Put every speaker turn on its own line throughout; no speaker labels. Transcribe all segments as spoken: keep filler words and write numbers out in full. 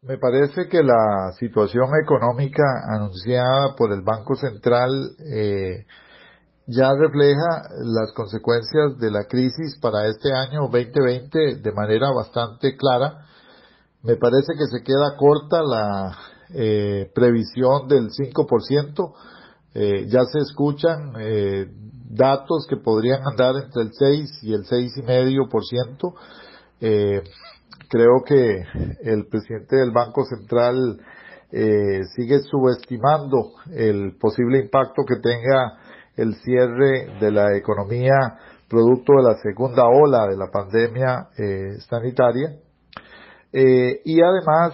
Me parece que la situación económica anunciada por el Banco Central eh, ya refleja las consecuencias de la crisis para este año veinte veinte de manera bastante clara. Me parece que se queda corta la eh, previsión del cinco por ciento. Eh, ya se escuchan eh, datos que podrían andar entre el seis y el seis y medio por ciento. Eh, creo que el presidente del Banco Central eh, sigue subestimando el posible impacto que tenga el cierre de la economía producto de la segunda ola de la pandemia eh, sanitaria. Eh, y además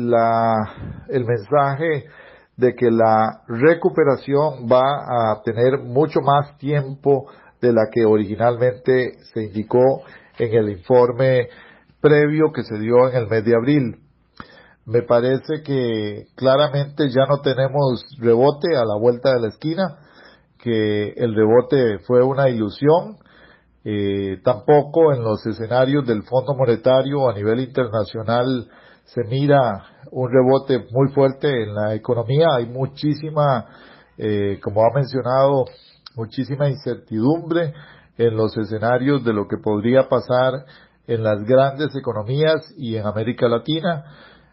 la, el mensaje de que la recuperación va a tener mucho más tiempo de la que originalmente se indicó en el informe previo que se dio en el mes de abril. Me parece que claramente ya no tenemos rebote a la vuelta de la esquina, que el rebote fue una ilusión. Eh, tampoco en los escenarios del Fondo Monetario a nivel internacional se mira un rebote muy fuerte en la economía. Hay muchísima, eh, como ha mencionado, muchísima incertidumbre en los escenarios de lo que podría pasar en las grandes economías y en América Latina.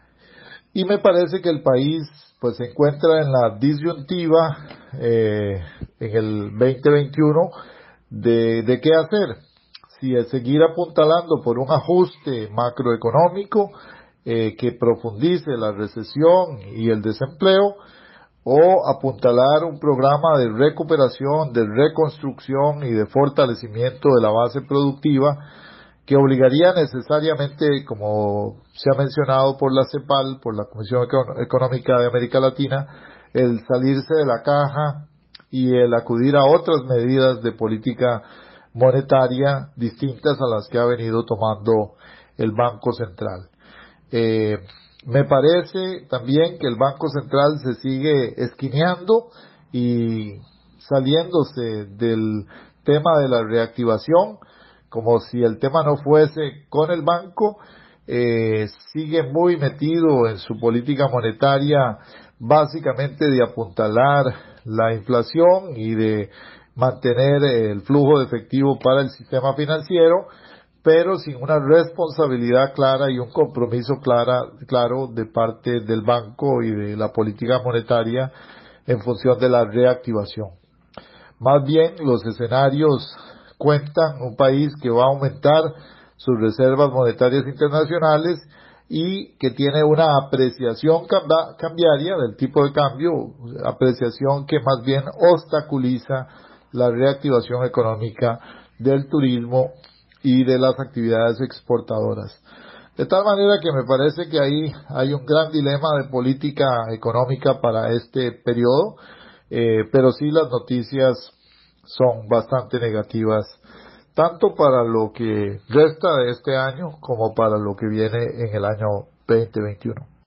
Y me parece que el país pues se encuentra en la disyuntiva eh, en el veinte veintiuno de, de qué hacer. Si es seguir apuntalando por un ajuste macroeconómico eh, que profundice la recesión y el desempleo, o apuntalar un programa de recuperación, de reconstrucción y de fortalecimiento de la base productiva que obligaría necesariamente, como se ha mencionado por la CEPAL, por la Comisión Económica de América Latina, el salirse de la caja y el acudir a otras medidas de política monetaria distintas a las que ha venido tomando el Banco Central. Eh, me parece también que el Banco Central se sigue esquineando y saliéndose del tema de la reactivación, como si el tema no fuese con el banco. Eh, sigue muy metido en su política monetaria, básicamente de apuntalar la inflación y de mantener el flujo de efectivo para el sistema financiero, pero sin una responsabilidad clara y un compromiso clara, claro de parte del banco y de la política monetaria en función de la reactivación. Más bien, los escenarios cuentan un país que va a aumentar sus reservas monetarias internacionales y que tiene una apreciación cambiaria del tipo de cambio, apreciación que más bien obstaculiza la reactivación económica del turismo y de las actividades exportadoras. De tal manera que me parece que ahí hay un gran dilema de política económica para este periodo, eh, pero sí las noticias son bastante negativas, tanto para lo que resta de este año como para lo que viene en el año veinte veintiuno.